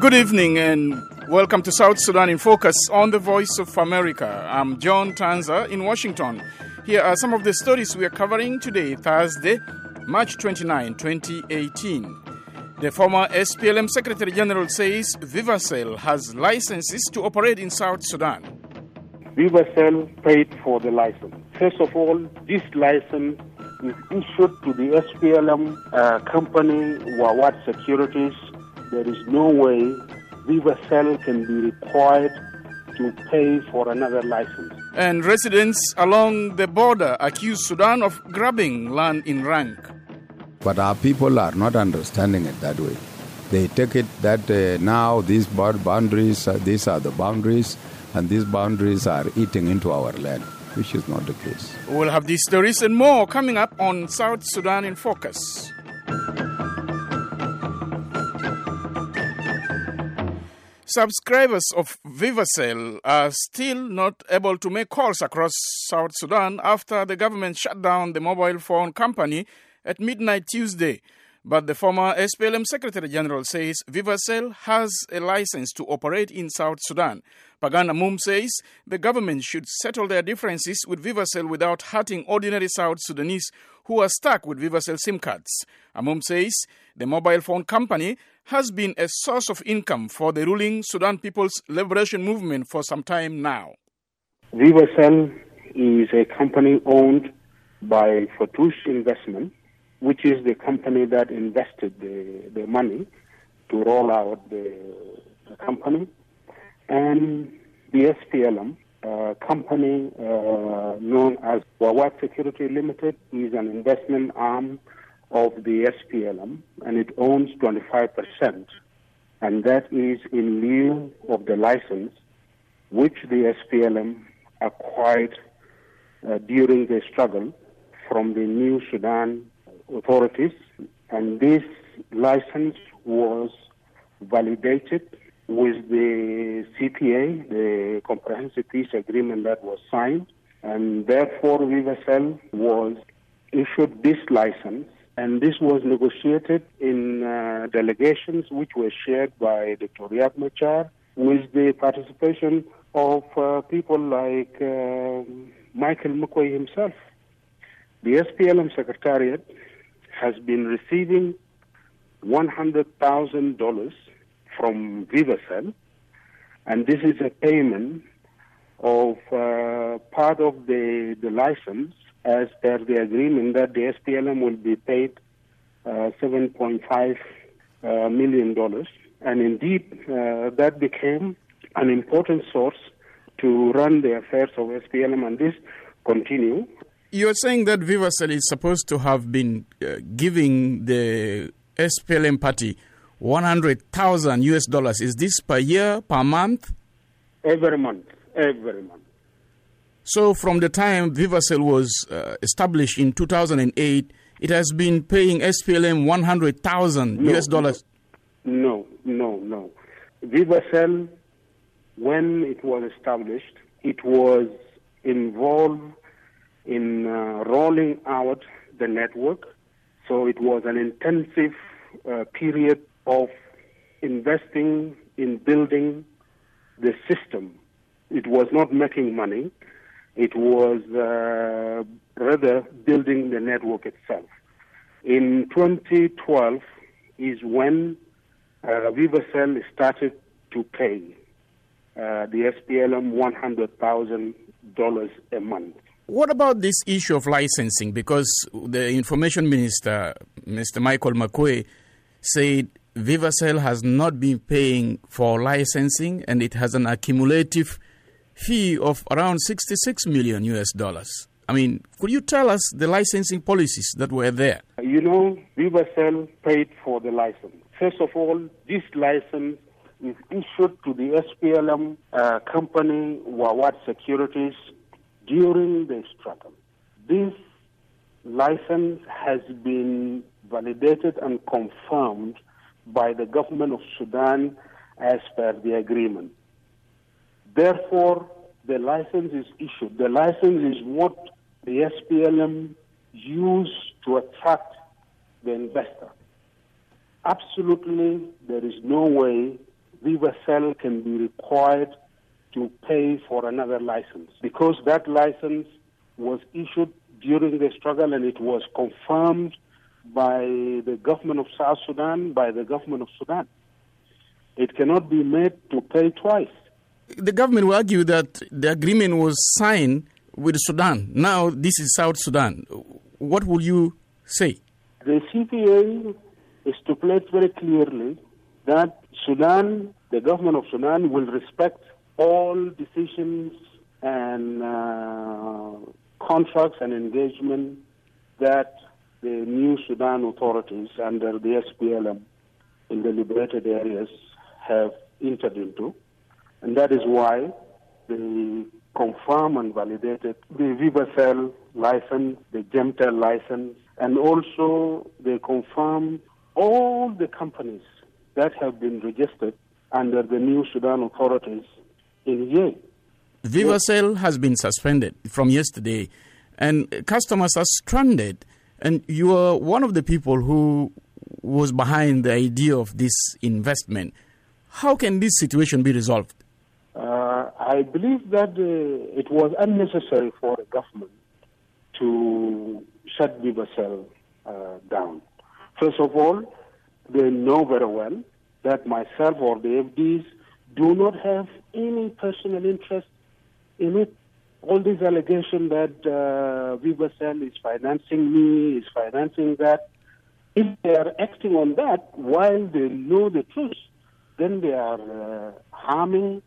Good evening and welcome to South Sudan in Focus on the Voice of America. I'm John Tanza in Washington. Here are some of the stories we are covering today, Thursday, March 29, 2018. The former SPLM Secretary General says Vivacell has licenses to operate in South Sudan. Vivacell paid for the license. First of all, this license is issued to the SPLM company, Wawat Securities. There is no way Vivacell can be required to pay for another license. And residents along the border accuse Sudan of grabbing land in rank. But our people are not understanding it that way. They take it that now these boundaries, these are the boundaries, and these boundaries are eating into our land, which is not the case. We'll have these stories and more coming up on South Sudan in Focus. Subscribers of Vivacell are still not able to make calls across South Sudan after the government shut down the mobile phone company at midnight Tuesday. But the former SPLM Secretary General says Vivacell has a license to operate in South Sudan. Pagan Amum says the government should settle their differences with Vivacell without hurting ordinary South Sudanese who are stuck with Vivacell SIM cards. Amum says the mobile phone company has been a source of income for the ruling Sudan People's Liberation Movement for some time now. Vivacell is a company owned by Fortouche Investment, which is the company that invested the money to roll out the company. And the SPLM company known as Wawat Security Limited is an investment arm of the SPLM, and it owns 25%. And that is in lieu of the license which the SPLM acquired during the struggle from the New Sudan authorities. And this license was validated with the CPA, the Comprehensive Peace Agreement that was signed. And therefore, Vivacell was issued this license. And this was negotiated in delegations which were shared by Dr. Riek Machar with the participation of people like Michael McCoy himself. The SPLM Secretariat has been receiving $100,000 from Vivacell, and this is a payment of part of the license as per the agreement that the SPLM will be paid $7.5 million. And indeed, that became an important source to run the affairs of SPLM, and this continue. You're saying that Vivacell is supposed to have been giving the SPLM party $100,000. Is this per year, per month? Every month. So from the time Vivacell was established in 2008, it has been paying SPLM $100,000. No. Vivacell, when it was established, it was involved in rolling out the network. So it was an intensive period of investing in building the system. It was not making money. It was rather building the network itself. In 2012 is when Vivacell started to pay the SPLM $100,000 a month. What about this issue of licensing? Because the Information Minister, Mr. Michael McCoy, said Vivacell has not been paying for licensing and it has an accumulative fee of around $66 million. I mean, could you tell us the licensing policies that were there? Vivacell paid for the license. First of all, this license is issued to the SPLM company, Wawat Securities, during the struggle. This license has been validated and confirmed by the government of Sudan as per the agreement. Therefore, the license is issued. The license is what the SPLM used to attract the investor. Absolutely, there is no way Vivacell can be required to pay for another license, because that license was issued during the struggle and it was confirmed by the government of South Sudan, by the government of Sudan. It cannot be made to pay twice. The government will argue that the agreement was signed with Sudan. Now this is South Sudan. What will you say? The CPA stipulates very clearly that Sudan, the government of Sudan, will respect all decisions and contracts and engagement that the new Sudan authorities under the SPLM in the liberated areas have entered into. And that is why they confirm and validated the Vivacell license, the Gemtel license, and also they confirm all the companies that have been registered under the new Sudan authorities in Yei. Vivacell has been suspended from yesterday, and customers are stranded. And you are one of the people who was behind the idea of this investment. How can this situation be resolved? I believe that it was unnecessary for the government to shut Vivacell down. First of all, they know very well that myself or the FDs do not have any personal interest in it. All these allegations that Vivacell is financing me, is financing that, if they are acting on that while they know the truth, then they are harming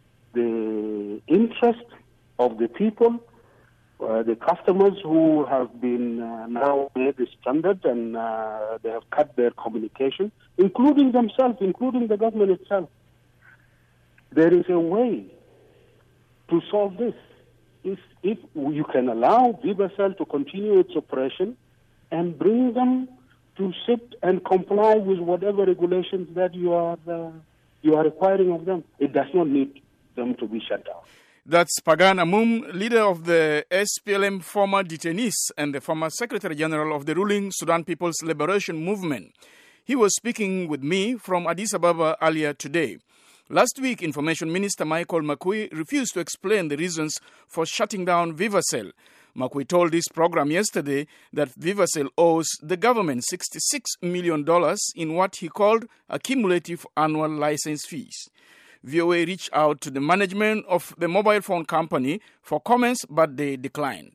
the interest of the people, the customers who have been now made stranded, and they have cut their communication, including themselves, including the government itself. There is a way to solve this. If you can allow Vivacell to continue its operation and bring them to sit and comply with whatever regulations that you are requiring of them, it does not need them to be shut down. That's Pagan Amum, leader of the SPLM former detainees and the former Secretary General of the ruling Sudan People's Liberation Movement. He was speaking with me from Addis Ababa earlier today. Last week, Information Minister Michael Makui refused to explain the reasons for shutting down Vivacell. Makui told this program yesterday that Vivacell owes the government $66 million in what he called accumulative annual license fees. VOA reached out to the management of the mobile phone company for comments, but they declined.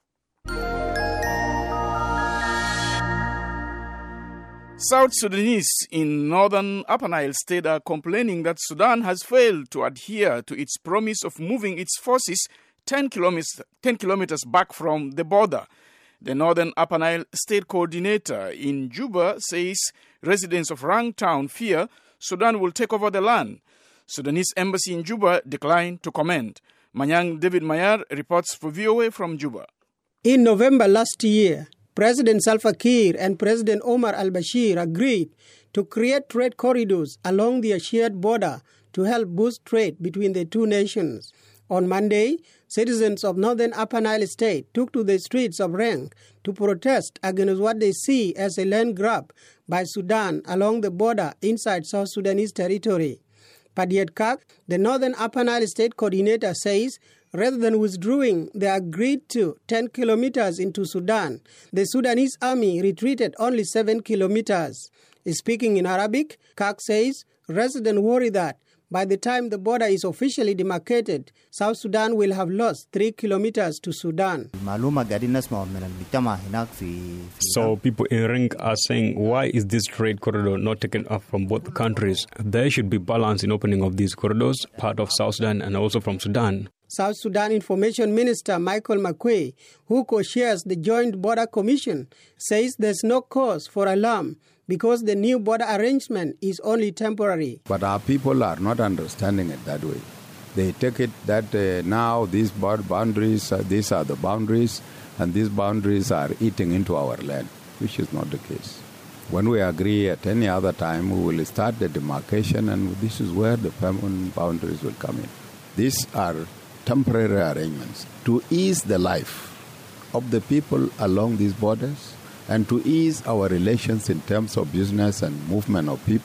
South Sudanese in northern Upper Nile State are complaining that Sudan has failed to adhere to its promise of moving its forces 10 kilometers back from the border. The Northern Upper Nile State Coordinator in Juba says residents of Rang Town fear Sudan will take over the land. Sudanese embassy in Juba declined to comment. Manyang David Mayar reports for VOA from Juba. In November last year, President Salva Kiir and President Omar al-Bashir agreed to create trade corridors along the shared border to help boost trade between the two nations. On Monday, citizens of Northern Upper Nile State took to the streets of Rang to protest against what they see as a land grab by Sudan along the border inside South Sudanese territory. Padiet Kak, the Northern Upper Nile State Coordinator, says rather than withdrawing the agreed to 10 kilometers into Sudan, the Sudanese army retreated only 7 kilometers. Speaking in Arabic, Kak says residents worry that by the time the border is officially demarcated, South Sudan will have lost 3 kilometers to Sudan. So people in Ring are saying, why is this trade corridor not taken up from both countries? There should be balance in opening of these corridors, part of South Sudan and also from Sudan. South Sudan Information Minister Michael Makui, who co-chairs the Joint Border Commission, says there's no cause for alarm because the new border arrangement is only temporary. But our people are not understanding it that way. They take it that now these boundaries, these are the boundaries, and these boundaries are eating into our land, which is not the case. When we agree at any other time, we will start the demarcation, and this is where the permanent boundaries will come in. These are temporary arrangements to ease the life of the people along these borders and to ease our relations in terms of business and movement of people.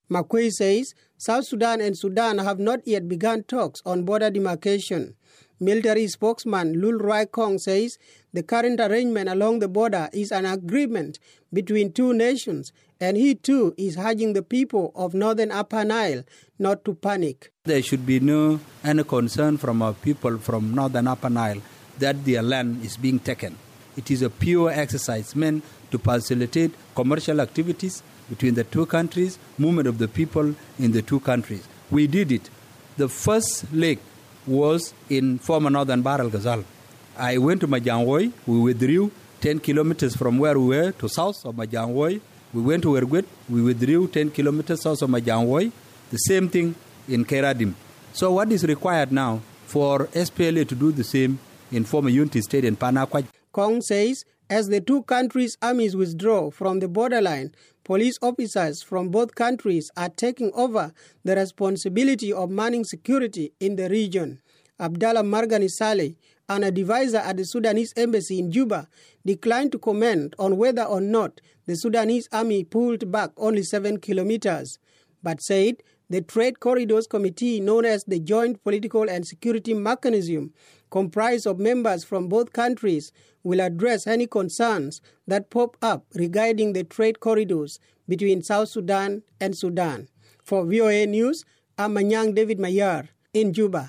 Makwe says South Sudan and Sudan have not yet begun talks on border demarcation. Military spokesman Lul Rai Kong says the current arrangement along the border is an agreement between two nations, and he too is urging the people of northern Upper Nile not to panic. There should be any concern from our people from northern Upper Nile that their land is being taken. It is a pure exercise meant to facilitate commercial activities between the two countries, movement of the people in the two countries. We did it. The first leg was in former northern Bahr el Ghazal. I went to Majangwoi. We withdrew 10 kilometers from where we were to south of Majangwoi. We went to Ergwet. We withdrew 10 kilometers south of Majangwoi. The same thing in Keradim. So what is required now for SPLA to do the same in former Unity State in Panakwa? Kong says as the two countries' armies withdraw from the borderline, police officers from both countries are taking over the responsibility of manning security in the region. Abdallah Margani Saleh, an advisor at the Sudanese embassy in Juba, declined to comment on whether or not the Sudanese army pulled back only 7 kilometers, but said the Trade Corridors Committee, known as the Joint Political and Security Mechanism, comprised of members from both countries, will address any concerns that pop up regarding the trade corridors between South Sudan and Sudan. For VOA News, I'm Manyang David Mayar in Juba.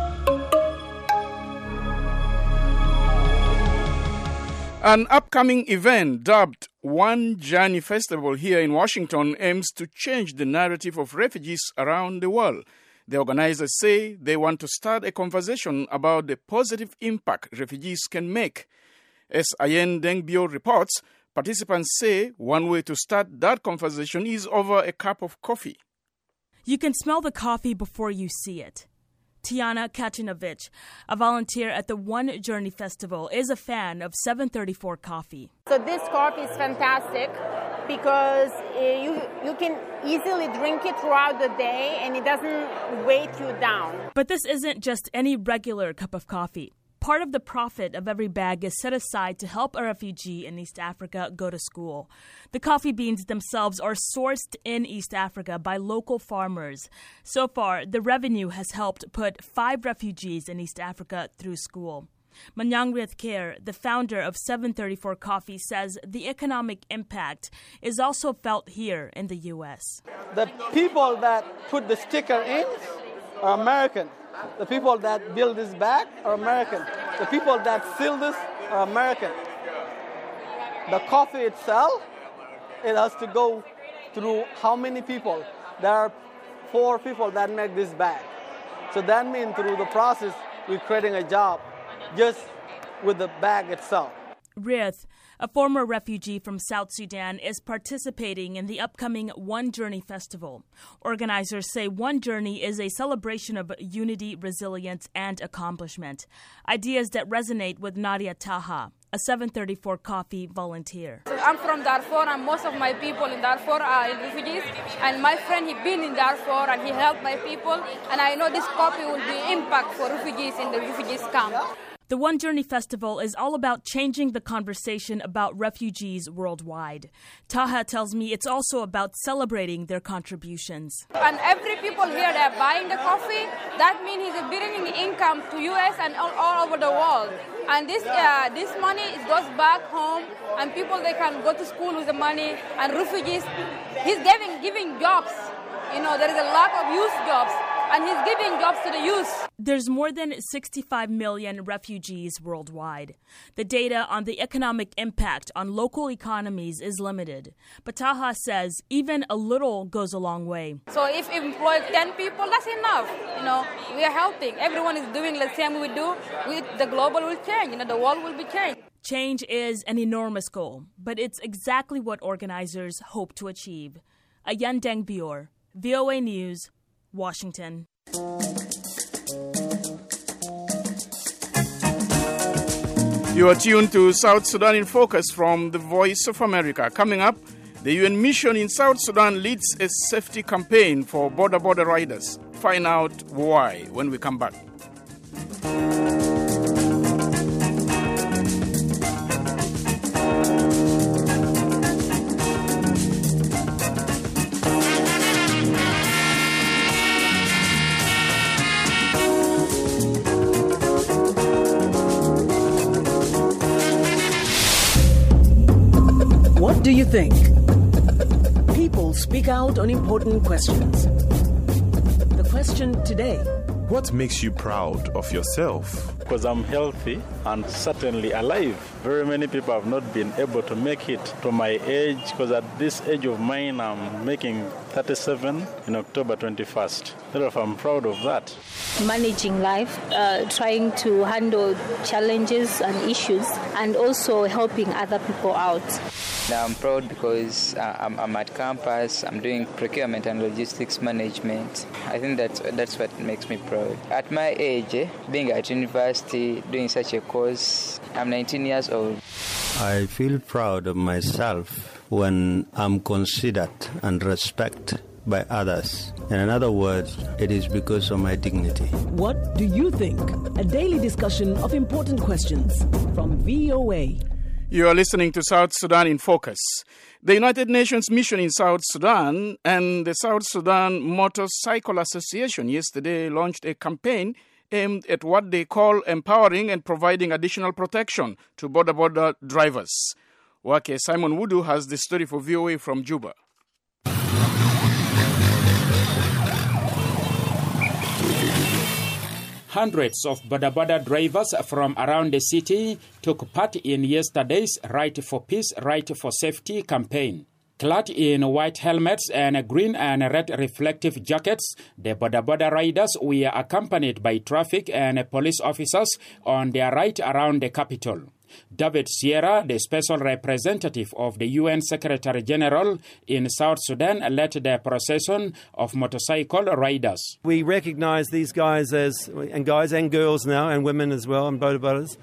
An upcoming event dubbed One Journey Festival here in Washington aims to change the narrative of refugees around the world. The organizers say they want to start a conversation about the positive impact refugees can make. As Ayen Dengbio reports, participants say one way to start that conversation is over a cup of coffee. You can smell the coffee before you see it. Tiana Kacinovich, a volunteer at the One Journey Festival, is a fan of 734 coffee. So this coffee is fantastic because you can easily drink it throughout the day and it doesn't weight you down. But this isn't just any regular cup of coffee. Part of the profit of every bag is set aside to help a refugee in East Africa go to school. The coffee beans themselves are sourced in East Africa by local farmers. So far, the revenue has helped put 5 refugees in East Africa through school. Manyangriath Kher, the founder of 734 Coffee, says the economic impact is also felt here in the U.S. The people that put the sticker in are American. The people that build this bag are American. The people that seal this are American. The coffee itself, it has to go through how many people? There are 4 people that make this bag. So that means through the process, we're creating a job just with the bag itself. Rith, a former refugee from South Sudan, is participating in the upcoming One Journey Festival. Organizers say One Journey is a celebration of unity, resilience, and accomplishment. Ideas that resonate with Nadia Taha, a 734 Coffee volunteer. I'm from Darfur, and most of my people in Darfur are refugees. And my friend, he's been in Darfur, and he helped my people. And I know this coffee will be impact for refugees in the refugees camp. The One Journey Festival is all about changing the conversation about refugees worldwide. Taha tells me it's also about celebrating their contributions. And every people here, they're buying the coffee. That means he's bringing income to U.S. and all over the world. And this money, it goes back home, and people, they can go to school with the money. And refugees, he's giving jobs. You know, there is a lack of youth jobs. And he's giving jobs to the youth. There's more than 65 million refugees worldwide. The data on the economic impact on local economies is limited. But Taha says even a little goes a long way. So if we employ 10 people, that's enough. You know, we are helping. Everyone is doing the same we do. The global will change. You know, the world will be changed. Change is an enormous goal, but it's exactly what organizers hope to achieve. Ayan Dengbior, VOA News, Washington. You are tuned to South Sudan in Focus from the Voice of America. Coming up, the UN mission in South Sudan leads a safety campaign for border riders. Find out why when we come back. do you think? People speak out on important questions. The question today: what makes you proud of yourself? Because I'm healthy and certainly alive. Very many people have not been able to make it to my age, because at this age of mine, I'm making 37 in October 21st. Therefore, I'm proud of that. Managing life, trying to handle challenges and issues, and also helping other people out. I'm proud because I'm at campus, I'm doing procurement and logistics management. I think that's what makes me proud. At my age, being at university, doing such a course, I'm 19 years old. I feel proud of myself when I'm considered and respected by others. In other words, it is because of my dignity. What do you think? A daily discussion of important questions from VOA. You are listening to South Sudan in Focus. The United Nations mission in South Sudan and the South Sudan Motorcycle Association yesterday launched a campaign aimed at what they call empowering and providing additional protection to border drivers. Wake Simon Wudu has the story for VOA from Juba. Hundreds of boda drivers from around the city took part in yesterday's Right for Peace, Right for Safety campaign. Clad in white helmets and green and red reflective jackets, the boda riders were accompanied by traffic and police officers on their ride around the capital. David Sierra, the special representative of the UN Secretary General in South Sudan, led the procession of motorcycle riders. We recognize these guys and girls now, and women as well, and bodabodas,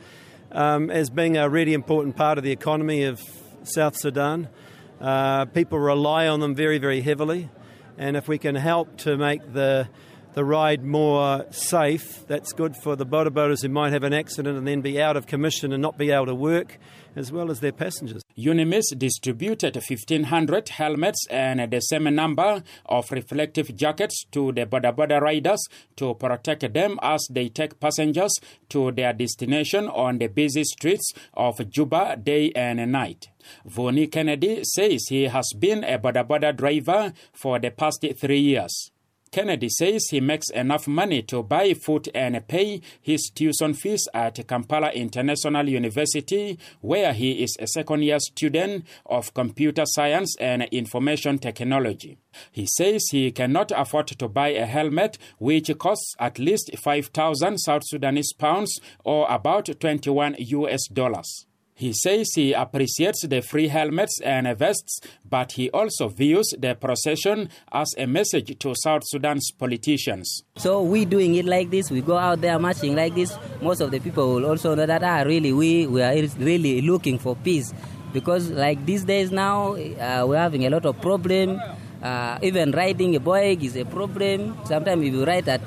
as being a really important part of the economy of South Sudan. People rely on them very, very heavily, and if we can help to make the ride more safe, that's good for the bodabodas who might have an accident and then be out of commission and not be able to work, as well as their passengers. UNIMIS distributed 1,500 helmets and the same number of reflective jackets to the boda riders to protect them as they take passengers to their destination on the busy streets of Juba day and night. Vonnie Kennedy says he has been a boda driver for the past 3 years. Kennedy says he makes enough money to buy food and pay his tuition fees at Kampala International University, where he is a second-year student of computer science and information technology. He says he cannot afford to buy a helmet which costs at least 5,000 South Sudanese pounds or about $21 US. He says he appreciates the free helmets and vests, but he also views the procession as a message to South Sudan's politicians. So we doing it like this, we go out there marching like this. Most of the people will also know that we are really looking for peace. Because like these days now, we're having a lot of problem. Even riding a bike is a problem. Sometimes if you ride at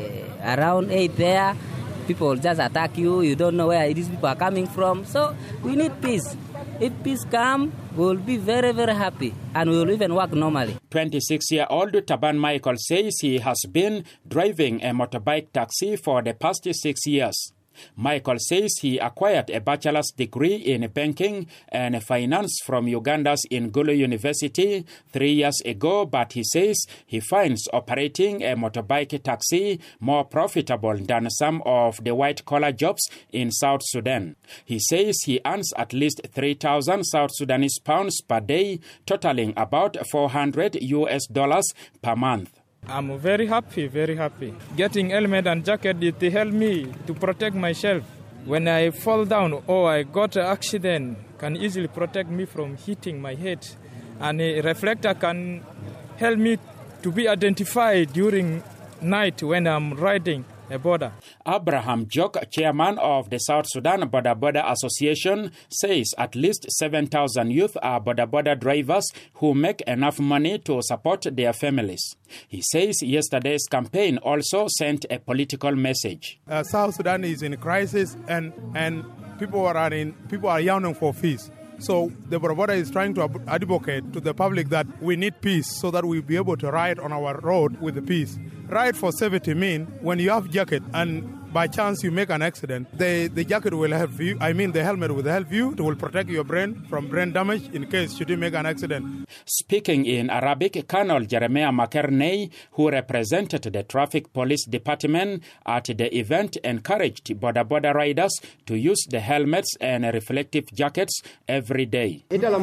around 8 there, people just attack you. You don't know where these people are coming from. So we need peace. If peace comes, we will be very, very happy. And we will even work normally. 26-year-old Taban Michael says he has been driving a motorbike taxi for the past 6 years. Michael says he acquired a bachelor's degree in banking and finance from Uganda's Ngulu University 3 years ago, but he says he finds operating a motorbike taxi more profitable than some of the white-collar jobs in South Sudan. He says he earns at least 3,000 South Sudanese pounds per day, totaling about $400 US per month. I'm very happy. Getting helmet and jacket, it help me to protect myself. When I fall down or I got an accident, can easily protect me from hitting my head. And a reflector can help me to be identified during night when I'm riding a border. Abraham Jok, chairman of the South Sudan Boda Association, says at least 7,000 youth are boda drivers who make enough money to support their families. He says yesterday's campaign also sent a political message. South Sudan is in crisis and people are yearning for peace. So the Boda is trying to advocate to the public that we need peace so that we'll be able to ride on our road with the peace. Ride for safety means when you have jacket and by chance you make an accident, the jacket will help you. I mean, the helmet will help you. It will protect your brain from brain damage in case should you make an accident. Speaking in Arabic, Colonel Jeremiah McKerney, who represented the Traffic Police Department at the event, encouraged Boda Boda riders to use the helmets and reflective jackets every day.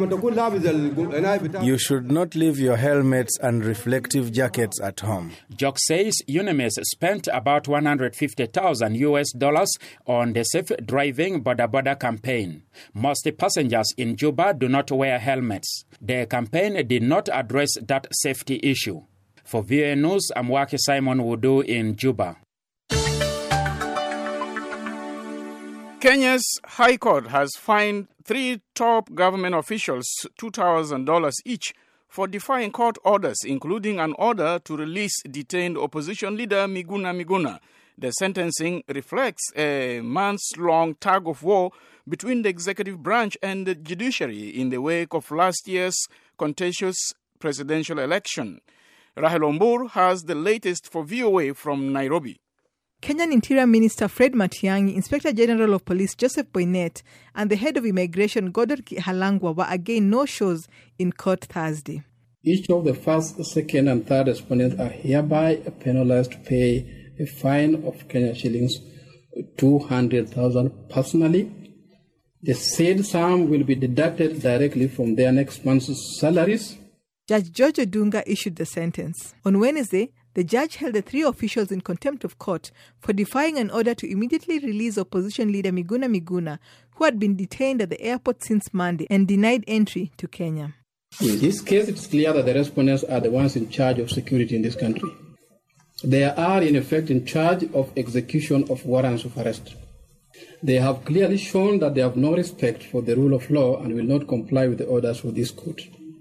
You should not leave your helmets and reflective jackets at home. Jock says UNIMES spent about $150,000 on the Safe Driving Boda Boda campaign. Most passengers in Juba do not wear helmets. The campaign did not address that safety issue. For VOA News, I'm Waki Simon Wudu in Juba. Kenya's High Court has fined 3 top government officials $2,000 each for defying court orders, including an order to release detained opposition leader Miguna Miguna. The sentencing reflects a months-long tug-of-war between the executive branch and the judiciary in the wake of last year's contentious presidential election. Rahel Ombur has the latest for VOA from Nairobi. Kenyan Interior Minister Fred Matiang'i, Inspector General of Police Joseph Boynet, and the head of immigration Gordon Kihalangwa were again no-shows in court Thursday. Each of the first, second, and third respondents are hereby penalized to pay a fine of Kenya shillings 200,000 personally. The said sum will be deducted directly from their next month's salaries. Judge George Odunga issued the sentence. On Wednesday, the judge held the 3 officials in contempt of court for defying an order to immediately release opposition leader Miguna Miguna, who had been detained at the airport since Monday and denied entry to Kenya. In this case, it's clear that the respondents are the ones in charge of security in this country. They are, in effect, in charge of execution of warrants of arrest. They have clearly shown that they have no respect for the rule of law and will not comply with the orders of this court.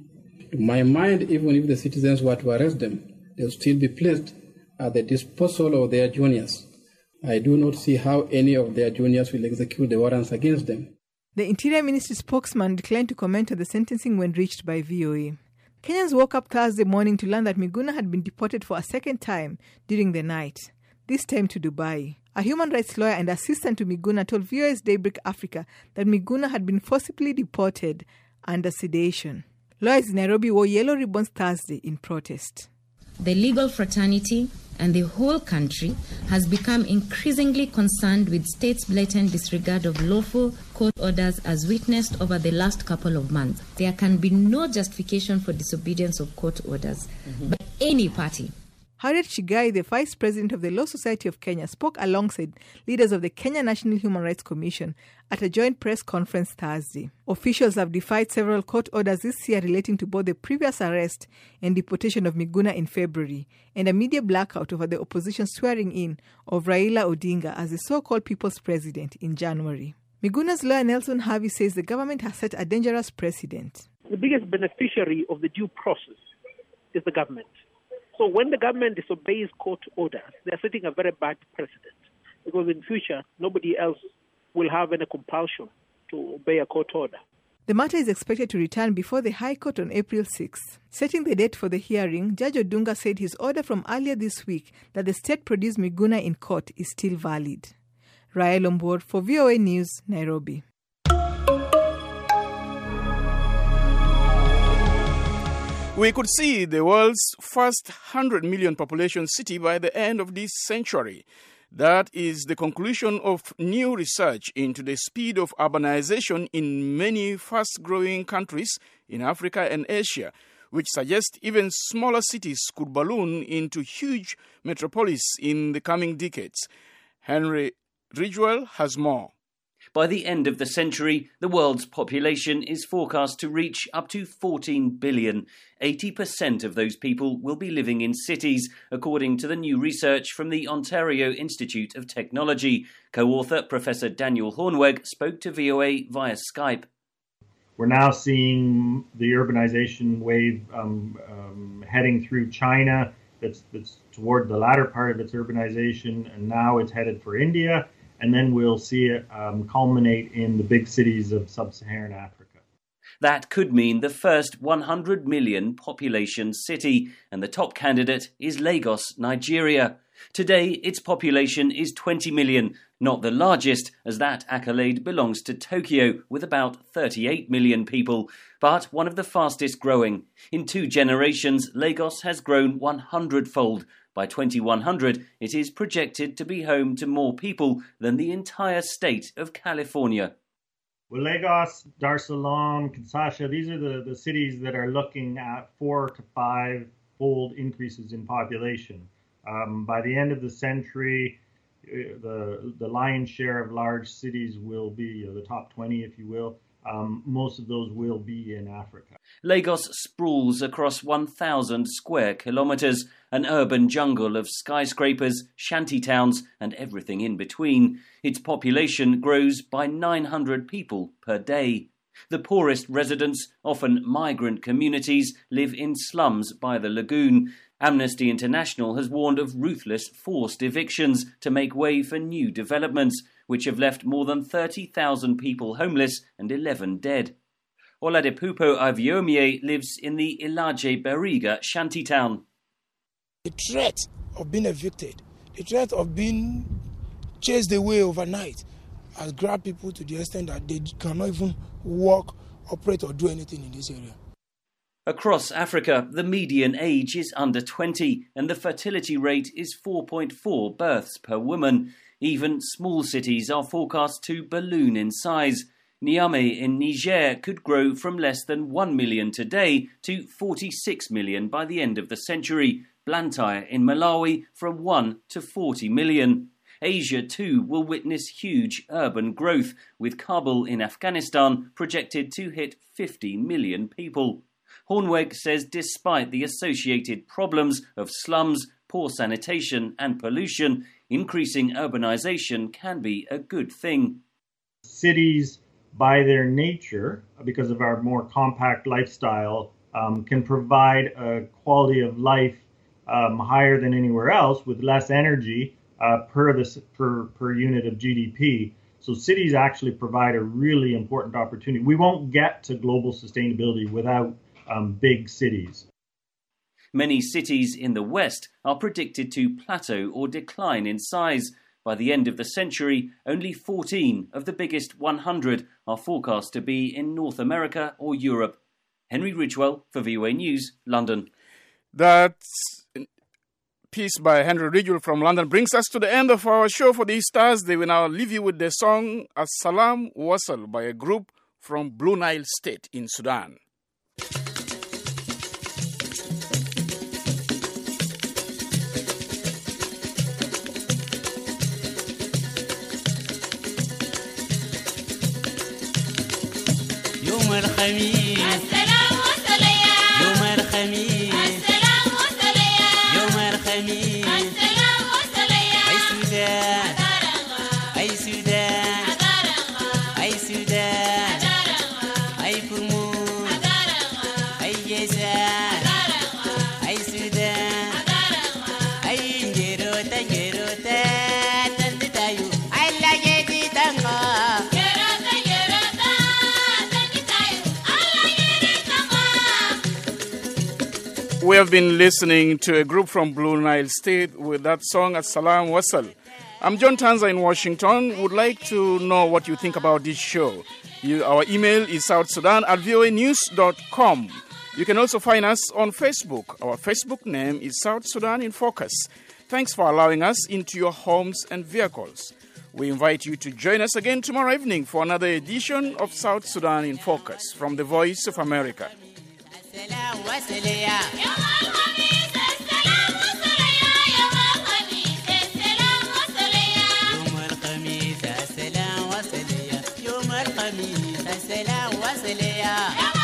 To my mind, even if the citizens were to arrest them, they will still be placed at the disposal of their juniors. I do not see how any of their juniors will execute the warrants against them. The Interior Ministry spokesman declined to comment on the sentencing when reached by VOA. Kenyans woke up Thursday morning to learn that Miguna had been deported for a second time during the night, this time to Dubai. A human rights lawyer and assistant to Miguna told VOA's Daybreak Africa that Miguna had been forcibly deported under sedation. Lawyers in Nairobi wore yellow ribbons Thursday in protest. The legal fraternity and the whole country has become increasingly concerned with states' blatant disregard of lawful court orders as witnessed over the last couple of months. There can be no justification for disobedience of court orders by any party. Harriet Chigai, the Vice President of the Law Society of Kenya, spoke alongside leaders of the Kenya National Human Rights Commission at a joint press conference Thursday. Officials have defied several court orders this year relating to both the previous arrest and deportation of Miguna in February and a media blackout over the opposition swearing in of Raila Odinga as the so-called People's President in January. Miguna's lawyer Nelson Harvey says the government has set a dangerous precedent. The biggest beneficiary of the due process is the government. So when the government disobeys court orders, they're setting a very bad precedent, because in future, nobody else will have any compulsion to obey a court order. The matter is expected to return before the High Court on April 6. Setting the date for the hearing, Judge Odunga said his order from earlier this week that the state produce Miguna in court is still valid. Rahel Ombur for VOA News, Nairobi. We could see the world's first 100 million population city by the end of this century. That is the conclusion of new research into the speed of urbanization in many fast-growing countries in Africa and Asia, which suggests even smaller cities could balloon into huge metropolis in the coming decades. Henry Ridgwell has more. By the end of the century, the world's population is forecast to reach up to 14 billion. 80% of those people will be living in cities, according to the new research from the Ontario Institute of Technology. Co-author Professor Daniel Hornweg spoke to VOA via Skype. We're now seeing the urbanization wave heading through China. That's toward the latter part of its urbanization, and now it's headed for India. And then we'll see it culminate in the big cities of sub-Saharan Africa. That could mean the first 100 million population city, and the top candidate is Lagos, Nigeria. Today, its population is 20 million, not the largest, as that accolade belongs to Tokyo, with about 38 million people, but one of the fastest growing. In 2 generations, Lagos has grown 100-fold. By 2100, it is projected to be home to more people than the entire state of California. Well, Lagos, Dar es Salaam, Kinshasa, these are the cities that are looking at 4 to 5-fold increases in population. By the end of the century, the lion's share of large cities will be the top 20, if you will. Most of those will be in Africa. Lagos sprawls across 1,000 square kilometres, an urban jungle of skyscrapers, shantytowns and everything in between. Its population grows by 900 people per day. The poorest residents, often migrant communities, live in slums by the lagoon. Amnesty International has warned of ruthless forced evictions to make way for new developments, which have left more than 30,000 people homeless and 11 dead. Oladipupo Aviomie lives in the Ilaje Bariga shantytown. The threat of being evicted, the threat of being chased away overnight has grabbed people to the extent that they cannot even walk, operate or do anything in this area. Across Africa, the median age is under 20 and the fertility rate is 4.4 births per woman. Even small cities are forecast to balloon in size. Niamey in Niger could grow from less than 1 million today to 46 million by the end of the century. Blantyre in Malawi from 1 to 40 million. Asia too will witness huge urban growth, with Kabul in Afghanistan projected to hit 50 million people. Hornweg says despite the associated problems of slums, poor sanitation and pollution, increasing urbanization can be a good thing. Cities, by their nature, because of our more compact lifestyle, can provide a quality of life higher than anywhere else with less energy per unit of GDP. So cities actually provide a really important opportunity. We won't get to global sustainability without big cities. Many cities in the West are predicted to plateau or decline in size. By the end of the century, only 14 of the biggest 100 are forecast to be in North America or Europe. Henry Ridgewell for VOA News, London. That piece by Henry Ridgewell from London brings us to the end of our show for this Thursday. We now leave you with the song As-Salam Wasal by a group from Blue Nile State in Sudan. يوم الخميس السلام والسلام يوم الخميس السلام والسلام يوم الخميس السلام والسلام أي سودان أي سودان أي سودان أي فرمون أي جيسان أي سودان أي نجروتا نجروتا تنتتايو ألا جيتي تنغا We have been listening to a group from Blue Nile State with that song As-Salam Wasal. I'm John Tanza in Washington. Would like to know what you think about this show. Our email is southsudan@voanews.com. You can also find us on Facebook. Our Facebook name is South Sudan in Focus. Thanks for allowing us into your homes and vehicles. We invite you to join us again tomorrow evening for another edition of South Sudan in Focus from the Voice of America. السلام والسلام يوم الخميس السلام والسلام يوم الخميس السلام والسلام يوم الخميس السلام والسلام يوم الخميس السلام والسلام